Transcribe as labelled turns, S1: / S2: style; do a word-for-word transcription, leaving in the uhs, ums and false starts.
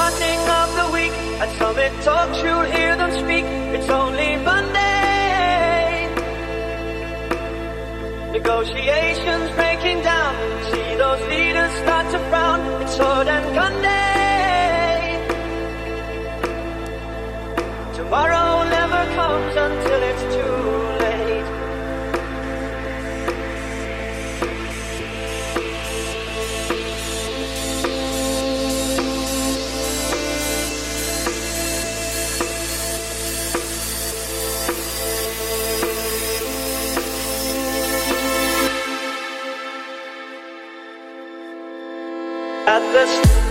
S1: starting of the week. At Summit Talks you'll hear them speak. It's only Monday. Negotiations breaking down. See those leaders start to frown. It's sword and gun day. Tomorrow never comes until it's too late. At the